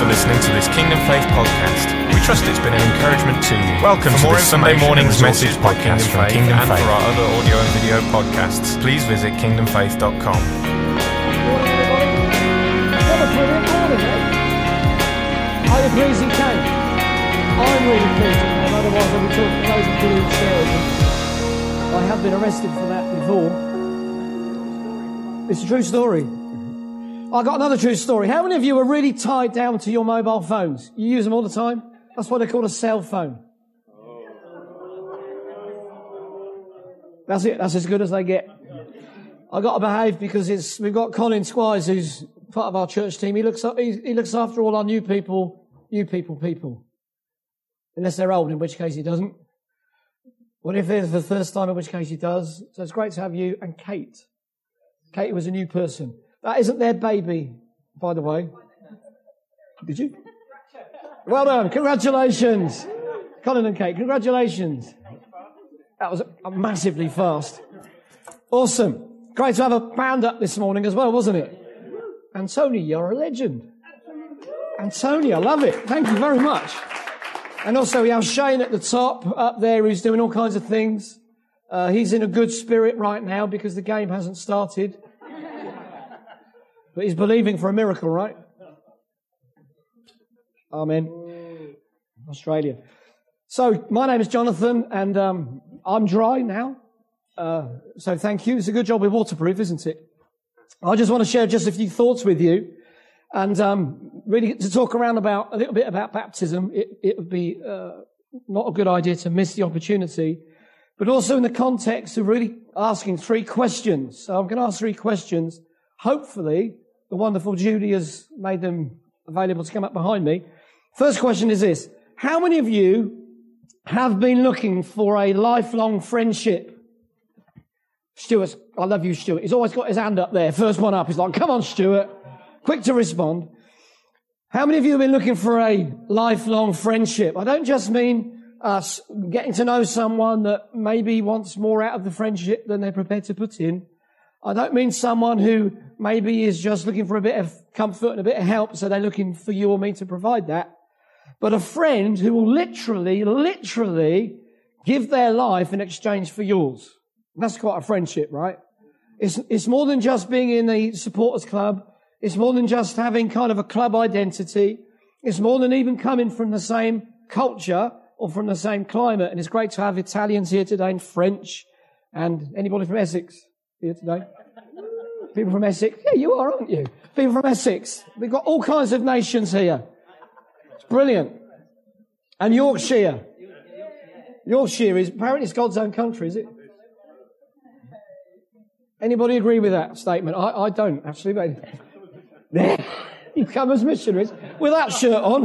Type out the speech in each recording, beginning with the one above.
listening to this Kingdom Faith podcast. We trust it's been an encouragement to you. Welcome to this Sunday morning's message podcast from Kingdom Faith. And for our other audio and video podcasts, please visit kingdomfaith.com. What a brilliant morning, eh? Are you pleased he came? I'm really pleased he came, otherwise I'll be talking loads of brilliant stories. I have been arrested for that before. It's a true story. I got another true story. How many of you are really tied down to your mobile phones? You use them all the time? That's what they call a cell phone. That's it. That's as good as they get. I got to behave because we've got Colin Squires, who's part of our church team. He looks after all our new people. Unless they're old, in which case he doesn't. What if they're for the first time, in which case he does. So it's great to have you and Kate. Kate was a new person. That isn't their baby, by the way. Did you? Well done. Congratulations. Colin and Kate, congratulations. That was massively fast. Awesome. Great to have a band up this morning as well, wasn't it? And Tony, you're a legend. And Tony, I love it. Thank you very much. And also we have Shane at the top up there who's doing all kinds of things. He's in a good spirit right now because the game hasn't started. But he's believing for a miracle, right? Amen. Australia. So my name is Jonathan and I'm dry now. So thank you. It's a good job we're waterproof, isn't it? I just want to share just a few thoughts with you and really to talk around a little bit about baptism. It would be not a good idea to miss the opportunity, but also in the context of really asking three questions. So I'm going to ask three questions. Hopefully, the wonderful Judy has made them available to come up behind me. First question is this. How many of you have been looking for a lifelong friendship? Stuart, I love you, Stuart. He's always got his hand up there. First one up. He's like, come on, Stuart. Quick to respond. How many of you have been looking for a lifelong friendship? I don't just mean us getting to know someone that maybe wants more out of the friendship than they're prepared to put in. I don't mean someone who maybe is just looking for a bit of comfort and a bit of help, so they're looking for you or me to provide that. But a friend who will literally give their life in exchange for yours. That's quite a friendship, right? It's more than just being in a supporters club. It's more than just having kind of a club identity. It's more than even coming from the same culture or from the same climate. And it's great to have Italians here today and French and anybody from Essex here today. People from Essex. Yeah, you are, aren't you? People from Essex. We've got all kinds of nations here. It's brilliant. And Yorkshire. Yorkshire is, apparently it's God's own country, is it? Anybody agree with that statement? I don't, actually. But you come as missionaries with that shirt on.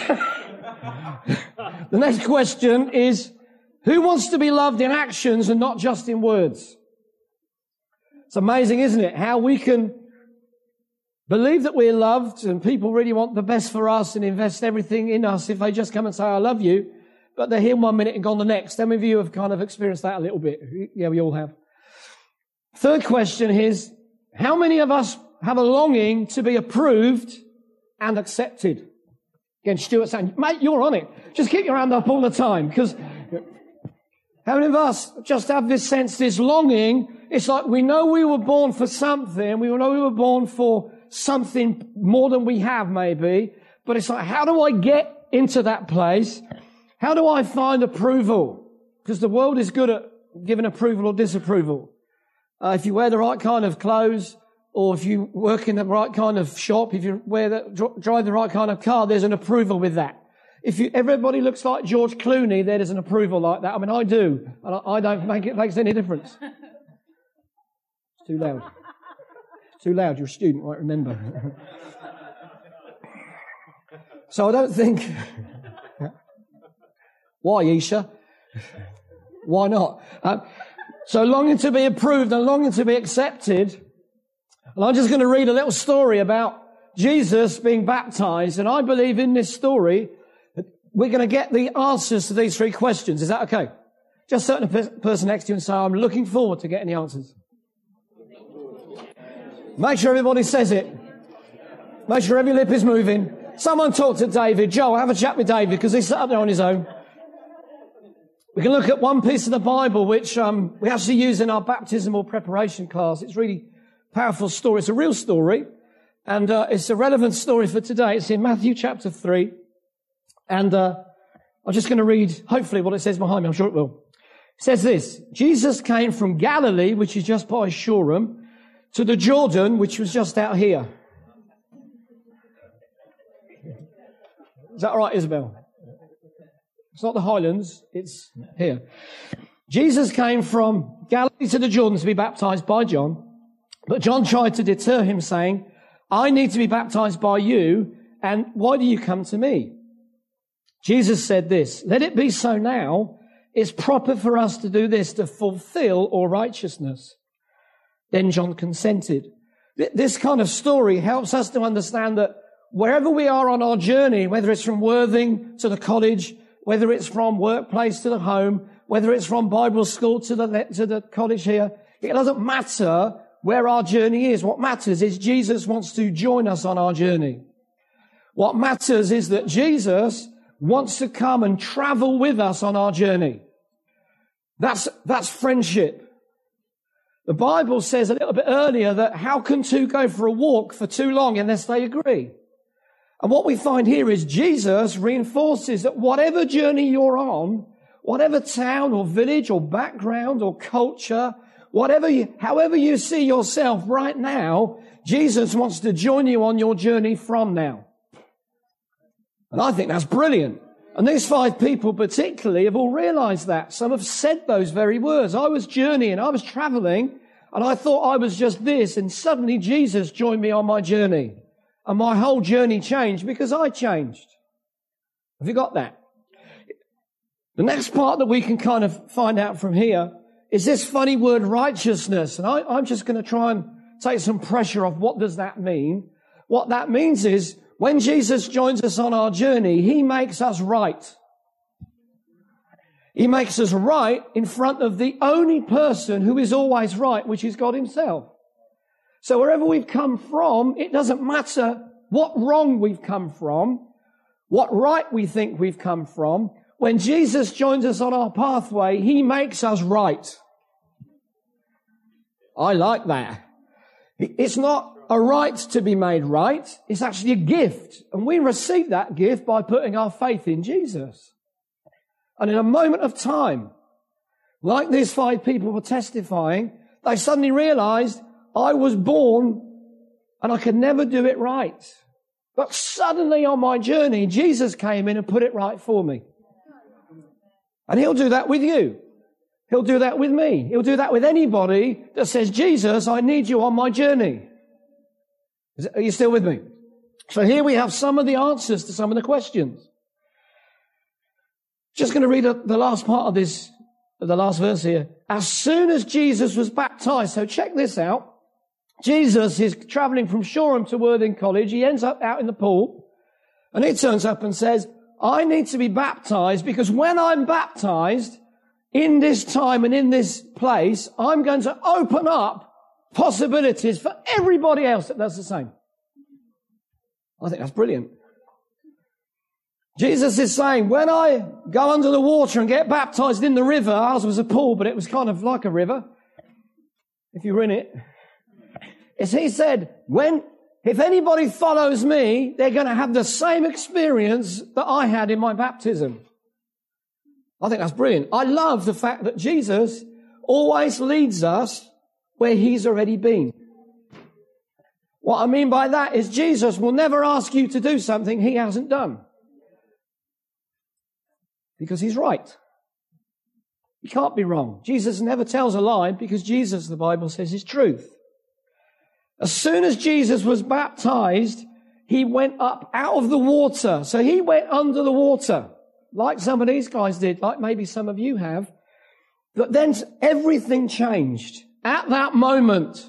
The next question is, who wants to be loved in actions and not just in words? It's amazing, isn't it? How we can believe that we're loved and people really want the best for us and invest everything in us if they just come and say, I love you, but they're here 1 minute and gone the next. How many of you have kind of experienced that a little bit? Yeah, we all have. Third question is, how many of us have a longing to be approved and accepted? Again, Stuart saying, mate, you're on it. Just keep your hand up all the time, because how many of us just have this sense, this longing? It's like we know we were born for something. We know we were born for something more than we have, maybe. But it's like, how do I get into that place? How do I find approval? Because the world is good at giving approval or disapproval. If you wear the right kind of clothes, or if you work in the right kind of shop, if you drive the right kind of car, there's an approval with that. If everybody looks like George Clooney, there's an approval like that. I mean, I do, and I don't think it makes any difference. It's too loud. It's too loud. You're a student, right? Remember. So I don't think. Why, Isha? Why not? So longing to be approved and longing to be accepted. And I'm just going to read a little story about Jesus being baptized. And I believe in this story that we're going to get the answers to these three questions. Is that okay? Just turn to the person next to you and say, I'm looking forward to getting the answers. Make sure everybody says it. Make sure every lip is moving. Someone talk to David. Joel, have a chat with David because he's up there on his own. We can look at one piece of the Bible which we actually use in our baptismal preparation class. It's a really powerful story. It's a real story, and it's a relevant story for today. It's in Matthew chapter 3, and I'm just going to read, hopefully, what it says behind me. I'm sure it will. It says this: Jesus came from Galilee, which is just by Shoreham, to the Jordan, which was just out here. Is that all right, Isabel? It's not the Highlands, it's here. Jesus came from Galilee to the Jordan to be baptized by John, but John tried to deter him, saying, I need to be baptized by you, and why do you come to me? Jesus said this: let it be so now. It's proper for us to do this to fulfill all righteousness. Then John consented. This kind of story helps us to understand that wherever we are on our journey, whether it's from Worthing to the college, whether it's from workplace to the home, whether it's from Bible school to the college here, it doesn't matter where our journey is. What matters is Jesus wants to join us on our journey. What matters is that Jesus wants to come and travel with us on our journey. That's friendship. The Bible says a little bit earlier that how can two go for a walk for too long unless they agree? And what we find here is Jesus reinforces that whatever journey you're on, whatever town or village or background or culture, however you see yourself right now, Jesus wants to join you on your journey from now. And I think that's brilliant. And these 5 people particularly have all realized that. Some have said those very words. I was journeying, I was traveling, and I thought I was just this, and suddenly Jesus joined me on my journey. And my whole journey changed because I changed. Have you got that? The next part that we can kind of find out from here is this funny word righteousness. And I'm just going to try and take some pressure off. What does that mean? What that means is when Jesus joins us on our journey, he makes us right. He makes us right in front of the only person who is always right, which is God himself. So wherever we've come from, it doesn't matter what wrong we've come from, what right we think we've come from. When Jesus joins us on our pathway, he makes us right. I like that. It's not a right to be made right. It's actually a gift. And we receive that gift by putting our faith in Jesus. And in a moment of time, like these 5 people were testifying, they suddenly realized, I was born and I could never do it right. But suddenly on my journey, Jesus came in and put it right for me. And he'll do that with you. He'll do that with me. He'll do that with anybody that says, Jesus, I need you on my journey. Are you still with me? So here we have some of the answers to some of the questions. Just going to read the last part of this, the last verse here. As soon as Jesus was baptized, so check this out. Jesus is traveling from Shoreham to Worthing College. He ends up out in the pool, and he turns up and says, I need to be baptized because when I'm baptized in this time and in this place, I'm going to open up possibilities for everybody else that does the same. I think that's brilliant. Jesus is saying, when I go under the water and get baptized in the river, ours was a pool, but it was kind of like a river, if you were in it. As he said, if anybody follows me, they're going to have the same experience that I had in my baptism. I think that's brilliant. I love the fact that Jesus always leads us where he's already been. What I mean by that is Jesus will never ask you to do something he hasn't done. Because he's right. He can't be wrong. Jesus never tells a lie because Jesus, the Bible says, is truth. As soon as Jesus was baptized, he went up out of the water. So he went under the water, like some of these guys did, like maybe some of you have. But then everything changed at that moment.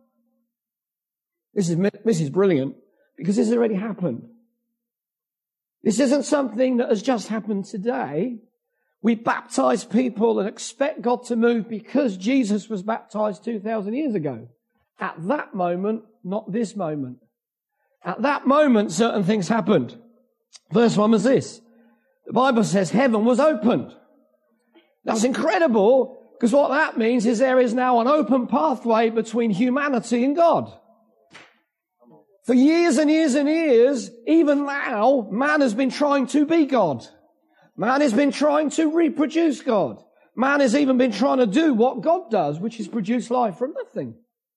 This is brilliant because this has already happened. This isn't something that has just happened today. We baptize people and expect God to move because Jesus was baptized 2,000 years ago. At that moment, not this moment. At that moment, certain things happened. First one was this. The Bible says heaven was opened. That's incredible, because what that means is there is now an open pathway between humanity and God. For years and years and years, even now, man has been trying to be God. Man has been trying to reproduce God. Man has even been trying to do what God does, which is produce life from nothing.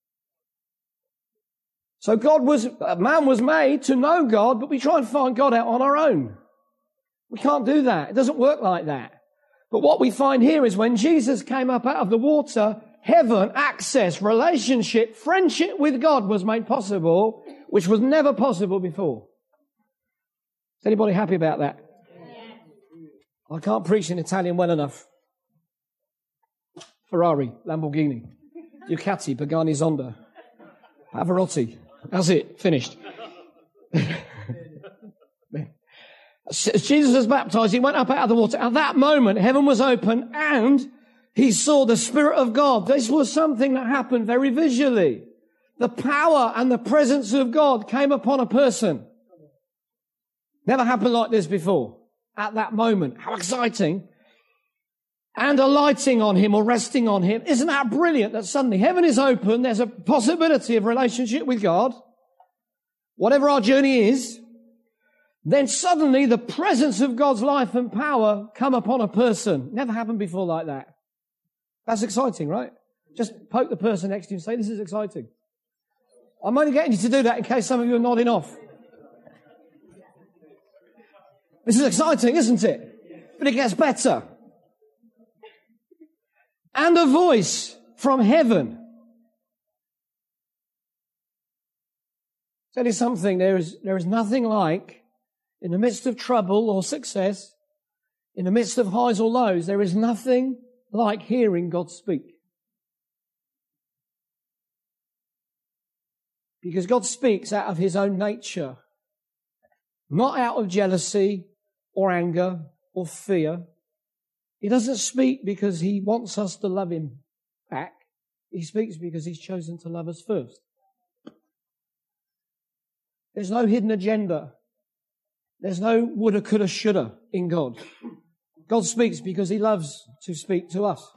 So man was made to know God, but we try and find God out on our own. We can't do that. It doesn't work like that. But what we find here is when Jesus came up out of the water, heaven, access, relationship, friendship with God was made possible, which was never possible before. Is anybody happy about that? Yeah. I can't preach in Italian well enough. Ferrari, Lamborghini, Ducati, Pagani, Zonda, Pavarotti. That's it. Finished. As Jesus was baptized, he went up out of the water. At that moment, heaven was open and he saw the Spirit of God. This was something that happened very visually. The power and the presence of God came upon a person. Never happened like this before. At that moment. How exciting. And alighting on him or resting on him. Isn't that brilliant that suddenly heaven is open, there's a possibility of relationship with God, whatever our journey is, then suddenly the presence of God's life and power come upon a person. Never happened before like that. That's exciting, right? Just poke the person next to you and say, this is exciting. I'm only getting you to do that in case some of you are nodding off. This is exciting, isn't it? But it gets better. And a voice from heaven. Tell you something, there is nothing like, in the midst of trouble or success, in the midst of highs or lows, there is nothing like hearing God speak. Because God speaks out of his own nature, not out of jealousy or anger or fear. He doesn't speak because he wants us to love him back. He speaks because he's chosen to love us first. There's no hidden agenda. There's no woulda, coulda, shoulda in God. God speaks because he loves to speak to us.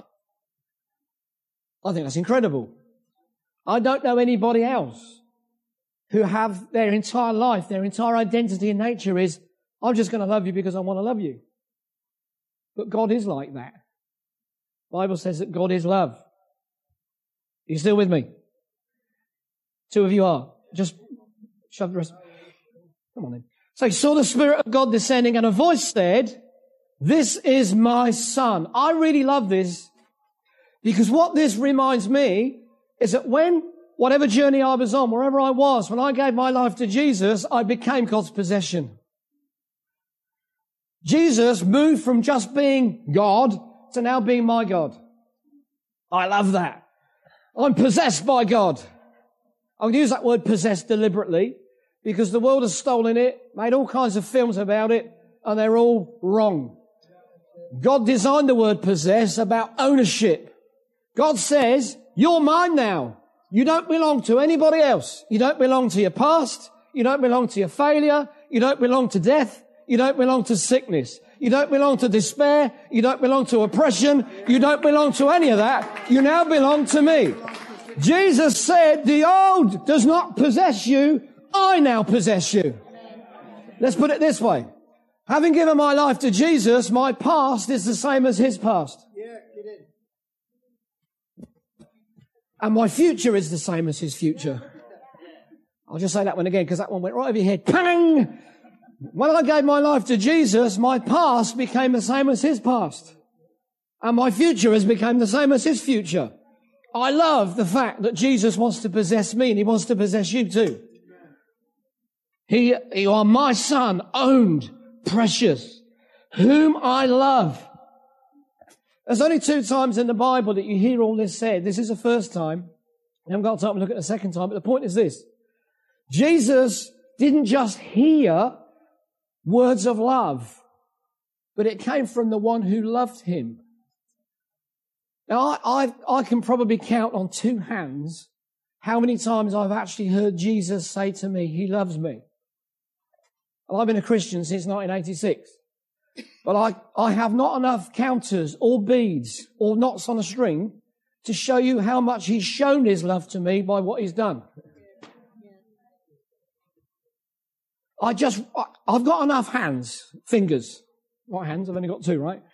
I think that's incredible. I don't know anybody else who have their entire life, their entire identity and nature is, I'm just going to love you because I want to love you. But God is like that. The Bible says that God is love. Are you still with me? Two of you are. Just shove the rest. Come on then. So he saw the Spirit of God descending and a voice said, this is my son. I really love this because what this reminds me is that whatever journey I was on, wherever I was, when I gave my life to Jesus, I became God's possession. Jesus moved from just being God to now being my God. I love that. I'm possessed by God. I'll use that word possessed deliberately because the world has stolen it, made all kinds of films about it, and they're all wrong. God designed the word possess about ownership. God says, you're mine now. You don't belong to anybody else. You don't belong to your past. You don't belong to your failure. You don't belong to death. You don't belong to sickness. You don't belong to despair. You don't belong to oppression. You don't belong to any of that. You now belong to me. Jesus said, the old does not possess you. I now possess you. Let's put it this way. Having given my life to Jesus, my past is the same as his past. And my future is the same as his future. I'll just say that one again because that one went right over your head. Pang! When I gave my life to Jesus, my past became the same as his past. And my future has become the same as his future. I love the fact that Jesus wants to possess me and he wants to possess you too. You are my son, owned, precious, whom I love. There's only 2 times in the Bible that you hear all this said. This is the first time. I haven't got time to look at the second time, but the point is this. Jesus didn't just hear words of love, but it came from the one who loved him. Now, I can probably count on 2 hands how many times I've actually heard Jesus say to me, he loves me. And I've been a Christian since 1986. But I have not enough counters or beads or knots on a string to show you how much he's shown his love to me by what he's done. I've got enough fingers. Not hands, I've only got two, right?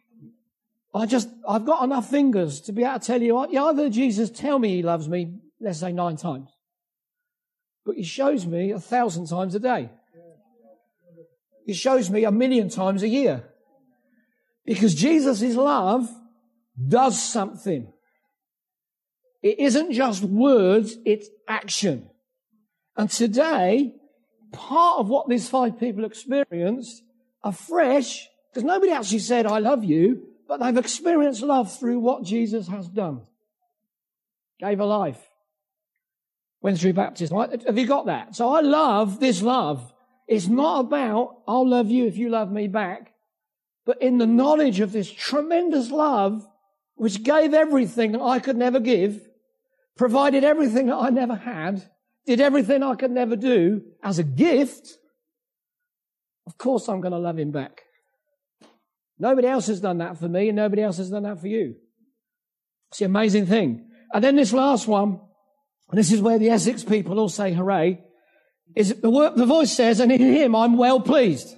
I've got enough fingers to be able to tell you, I've heard Jesus tell me he loves me, let's say 9 times. But he shows me 1,000 times a day. He shows me 1,000,000 times a year. Because Jesus' love does something. It isn't just words, it's action. And today, part of what these 5 people experienced afresh, because nobody actually said, I love you, but they've experienced love through what Jesus has done. Gave a life. Went through baptism. Have you got that? So I love this love. It's not about, I'll love you if you love me back, but in the knowledge of this tremendous love, which gave everything that I could never give, provided everything that I never had, did everything I could never do as a gift, of course I'm going to love him back. Nobody else has done that for me, and nobody else has done that for you. It's the amazing thing. And then this last one, and this is where the Essex people all say hooray, is the voice says, and in him I'm well pleased.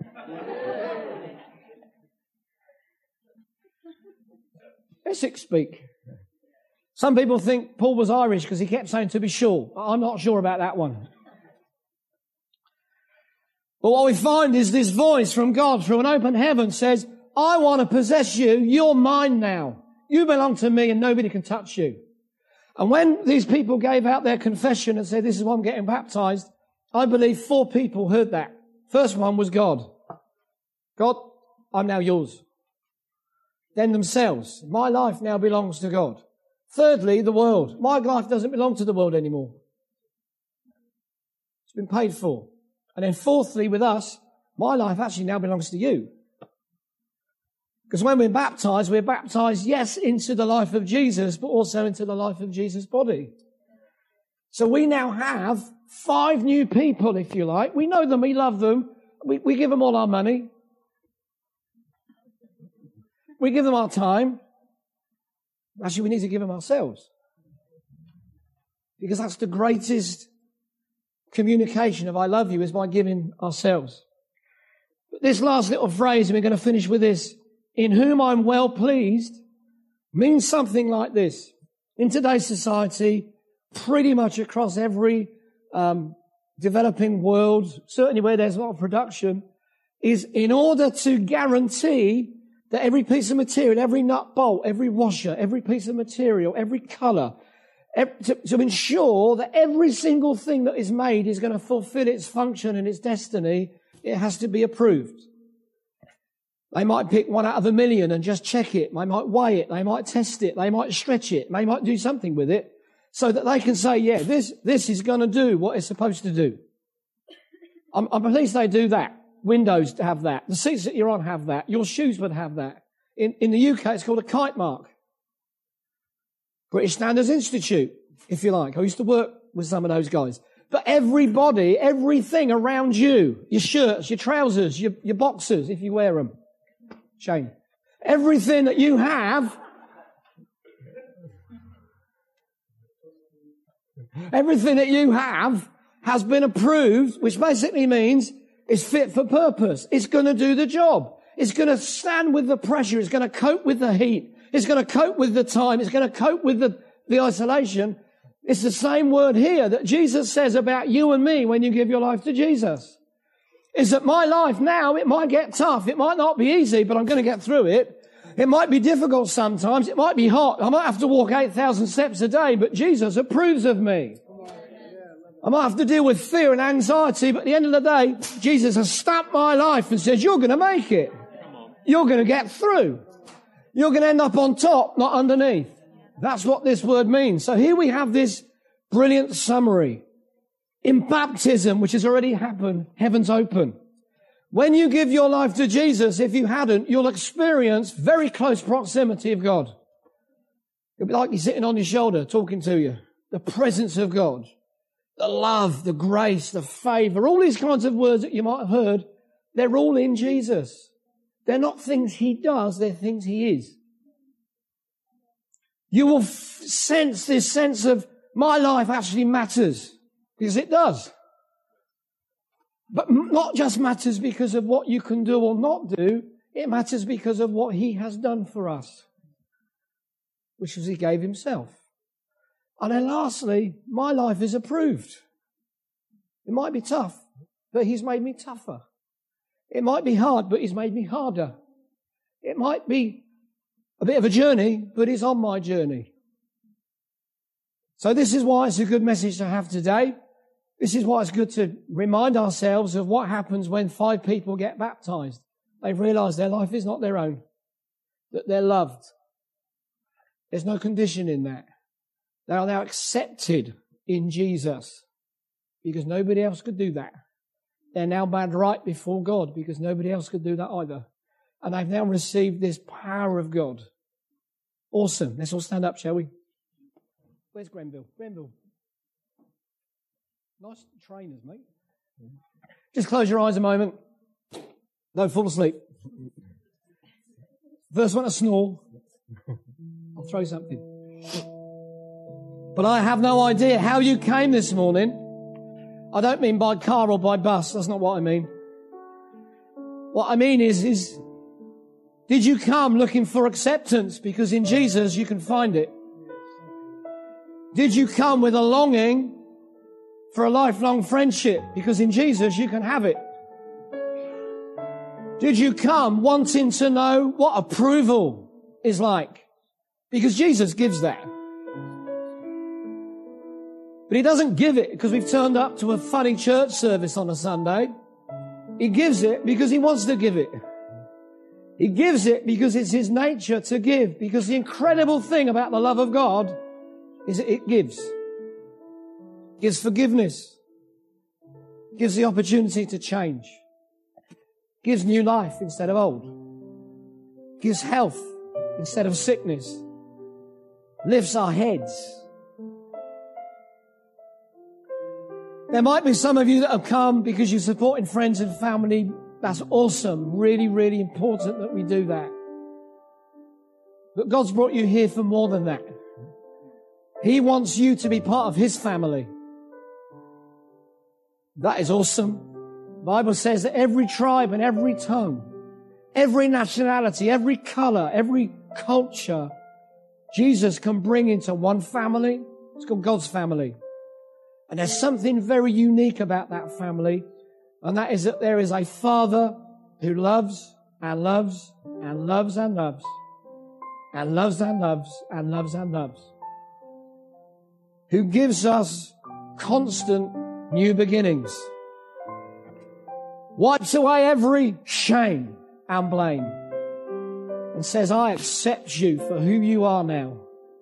Essex speak. Some people think Paul was Irish because he kept saying to be sure. I'm not sure about that one. But what we find is this voice from God through an open heaven says, I want to possess you. You're mine now. You belong to me and nobody can touch you. And when these people gave out their confession and said, this is why I'm getting baptized, I believe 4 people heard that. First one was God. God, I'm now yours. Then themselves. My life now belongs to God. Thirdly, the world. My life doesn't belong to the world anymore. It's been paid for. And then fourthly, with us, my life actually now belongs to you. Because when we're baptized, yes, into the life of Jesus, but also into the life of Jesus' body. So we now have 5 new people, if you like. We know them, we love them. We give them all our money. We give them our time. Actually, we need to give them ourselves. Because that's the greatest communication of I love you, is by giving ourselves. But this last little phrase, and we're going to finish with this, in whom I'm well pleased, means something like this. In today's society, pretty much across every developing world, certainly where there's a lot of production, is in order to guarantee that every piece of material, every nut bolt, every washer, every piece of material, every colour, to ensure that every single thing that is made is going to fulfill its function and its destiny, it has to be approved. They might pick 1 out of 1,000,000 and just check it. They might weigh it. They might test it. They might stretch it. They might do something with it so that they can say, yeah, this is going to do what it's supposed to do. I'm pleased they do that. Windows have that. The seats that you're on have that. Your shoes would have that. In the UK, it's called a kite mark. British Standards Institute, if you like. I used to work with some of those guys. But everybody, everything around you, your shirts, your trousers, your boxers, if you wear them. Shane. Everything that you have, has been approved, which basically means it's fit for purpose. It's going to do the job. It's going to stand with the pressure. It's going to cope with the heat. It's going to cope with the time. It's going to cope with the isolation. It's the same word here that Jesus says about you and me when you give your life to Jesus. Is that my life now, it might get tough. It might not be easy, but I'm going to get through it. It might be difficult sometimes. It might be hot. I might have to walk 8,000 steps a day, but Jesus approves of me. I might have to deal with fear and anxiety, but at the end of the day, Jesus has stamped my life and says, you're going to make it. You're going to get through. You're going to end up on top, not underneath. That's what this word means. So here we have this brilliant summary. In baptism, which has already happened, heaven's open. When you give your life to Jesus, if you hadn't, you'll experience very close proximity of God. It'll be like he's sitting on your shoulder talking to you. the presence of God, the love, the grace, the favor, all these kinds of words that you might have heard, they're all in Jesus. They're not things he does, they're things he is. You will sense this sense of my life actually matters, because it does. But not just matters because of what you can do or not do, it matters because of what he has done for us, which was he gave himself. And then lastly, my life is approved. It might be tough, but he's made me tougher. It might be hard, but he's made me harder. It might be a bit of a journey, but he's on my journey. So this is why it's a good message to have today. This is why it's good to remind ourselves of what happens when 5 people get baptized. They've realized their life is not their own, that they're loved. There's no condition in that. They are now accepted in Jesus because nobody else could do that. They're now made right before God because nobody else could do that either. And they've now received this power of God. Awesome. Let's all stand up, shall we? Where's Grenville? Grenville. Nice trainers, mate. Just close your eyes a moment. Don't fall asleep. First one to snore. I'll throw something. But I have no idea how you came this morning. I don't mean by car or by bus. That's not what I mean. What I mean is did you come looking for acceptance? Because in Jesus you can find it. Did you come with a longing for a lifelong friendship? Because in Jesus you can have it. Did you come wanting to know what approval is like? Because Jesus gives that. But he doesn't give it because we've turned up to a funny church service on a Sunday. He gives it because he wants to give it. He gives it because it's his nature to give. Because the incredible thing about the love of God is that it gives. It gives forgiveness. It gives the opportunity to change. It gives new life instead of old. It gives health instead of sickness. Lifts our heads. There might be some of you that have come because you're supporting friends and family. That's awesome. Really, really important that we do that. But God's brought you here for more than that. He wants you to be part of his family. That is awesome. The Bible says that every tribe and every tongue, every nationality, every color, every culture, Jesus can bring into one family. It's called God's family. And there's something very unique about that family, and that is that there is a Father who loves and loves and loves and loves and loves and loves and loves and loves, who gives us constant new beginnings, wipes away every shame and blame, and says, I accept you for who you are now.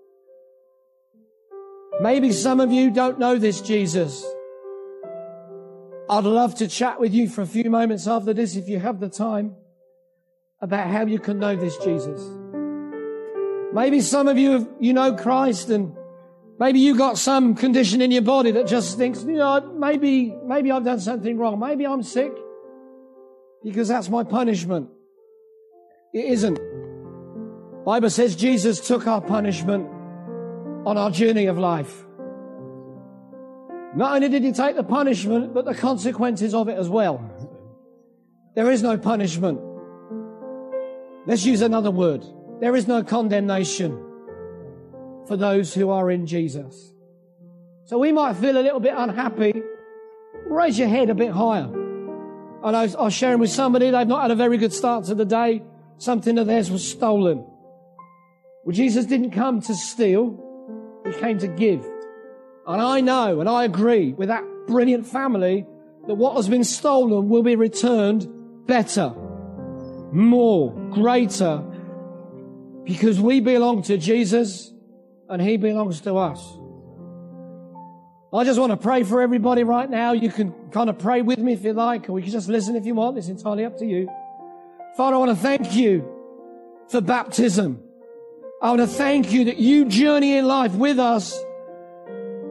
Maybe some of you don't know this Jesus. I'd love to chat with you for a few moments after this, if you have the time, about how you can know this Jesus. Maybe some of you know Christ, and maybe you got some condition in your body that just thinks, maybe I've done something wrong. Maybe I'm sick because that's my punishment. It isn't. The Bible says Jesus took our punishment on our journey of life. Not only did he take the punishment, but the consequences of it as well. There is no punishment. Let's use another word. There is no condemnation for those who are in Jesus. So we might feel a little bit unhappy. Raise your head a bit higher. And I was sharing with somebody, they've not had a very good start to the day. Something of theirs was stolen. Well, Jesus didn't come to steal. He came to give. And I know and I agree with that brilliant family that what has been stolen will be returned better, more, greater, because we belong to Jesus and he belongs to us. I just want to pray for everybody right now. You can kind of pray with me if you like, or you can just listen if you want. It's entirely up to you. Father, I want to thank you for baptism. I want to thank you that you journey in life with us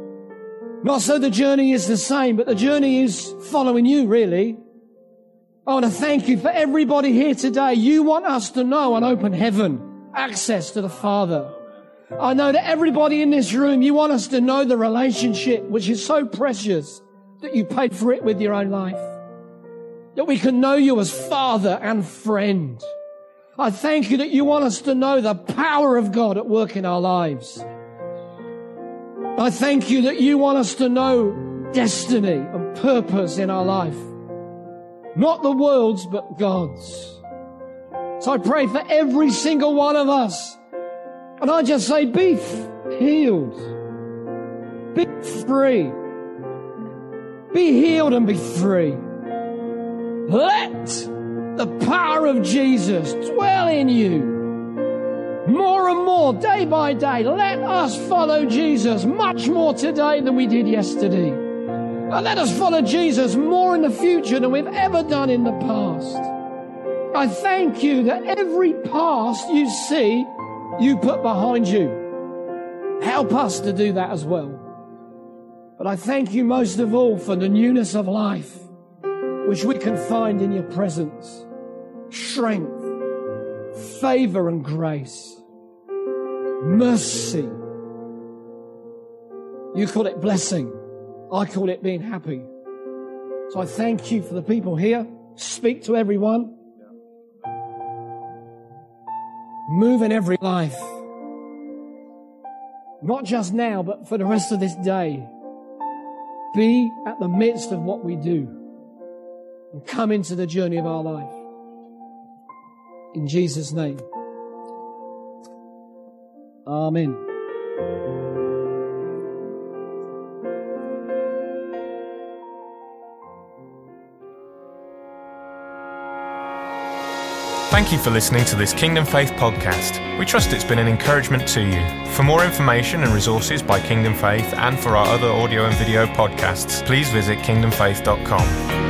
Not so the journey is the same, but the journey is following you, really. I want to thank you for everybody here today. You want us to know an open heaven, access to the Father. I know that everybody in this room, you want us to know the relationship, which is so precious that you paid for it with your own life. That we can know you as Father and friend. I thank you that you want us to know the power of God at work in our lives. I thank you that you want us to know destiny and purpose in our life. Not the world's, but God's. So I pray for every single one of us. And I just say, be healed. Be free. Be healed and be free. Let the power of Jesus dwell in you. More and more, day by day, let us follow Jesus much more today than we did yesterday. And let us follow Jesus more in the future than we've ever done in the past. I thank you that every past you see, you put behind you. Help us to do that as well. But I thank you most of all for the newness of life, which we can find in your presence. Strength, favor and grace. Mercy. You call it blessing. I call it being happy. So I thank you for the people here. Speak to everyone. Move in every life. Not just now, but for the rest of this day. Be at the midst of what we do. And come into the journey of our life. In Jesus' name. Amen. Thank you for listening to this Kingdom Faith podcast. We trust it's been an encouragement to you. For more information and resources by Kingdom Faith and for our other audio and video podcasts, please visit kingdomfaith.com.